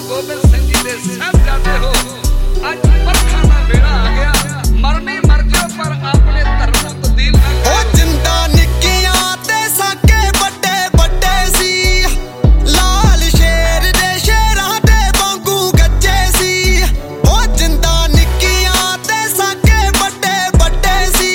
गोबिंद सिंह जी दे साहबजादे हो। अज बरखा दा वेला आ गया, मरनी मर जाओ पर अपने धर्म नूं तब्दील ना करो। जिंदा निक्कियां ते साके बड़े बड़े सी, लाल शेर दे शेरां दे वांगू गज्जे सी। ओ जिंदा निक्कियां ते साके बड़े बड़े सी,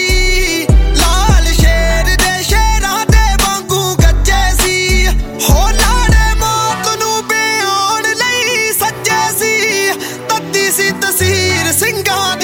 लाल शेर दे शेरां दे वांगू गज्जे सी। हो लाड़े मौत नूं बिआउण लई सज्जे सी, तद्दी सी तसीर ਸਿੰਘਾਂ ਦੀ।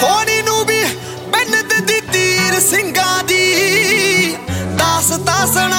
ਸਿੰਘਾਂ ਦੀ ਦਾਸਤਾਂ ਸੁਣਾ।